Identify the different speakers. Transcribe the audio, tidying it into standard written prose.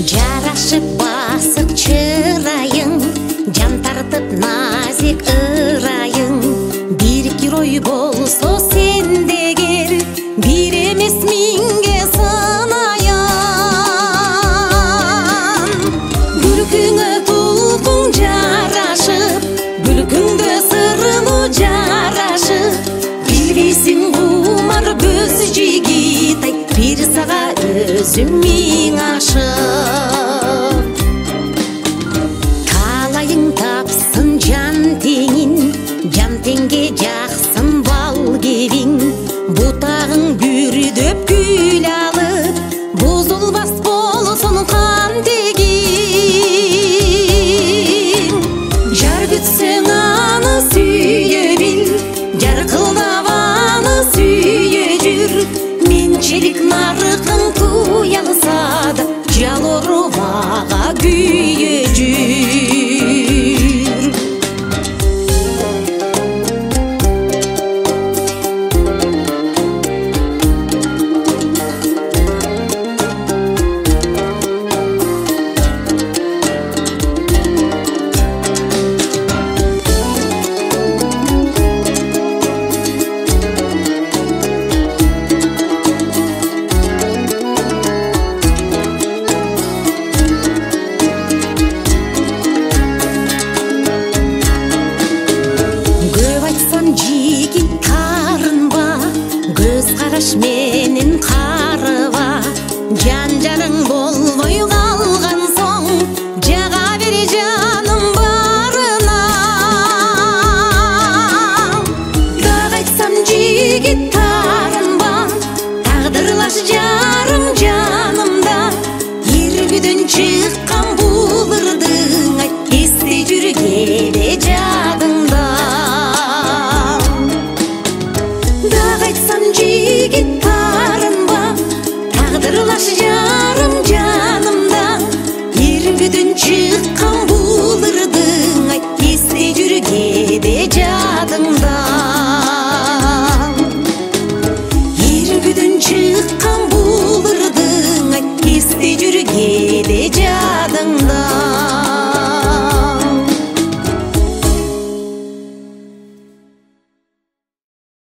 Speaker 1: Жарашып басып чырайың, жан тартып назик ырайың. Бир герой болсо сендегер, бир эмес миңге сынаян. Күлкүңө кулкуң жарашып, күлкүңдө сырымы жарашып. Билбейсиң кумар көз жигит, бир сага өзүм миң ашып. Каалайың тапсын жан теңин, жан теңге жаксын бал кебиң. Бутагың бүрдөп күл алып, бузулбас болсун кандегиң. Жар күтсөң аны сүйө бил, жаркылдап аны сүйө жүр. Менчилик нарыкың туялса да, жалорубага күйө жүр. Жигит карынба, көз караш менен карыба, жан жарың болбой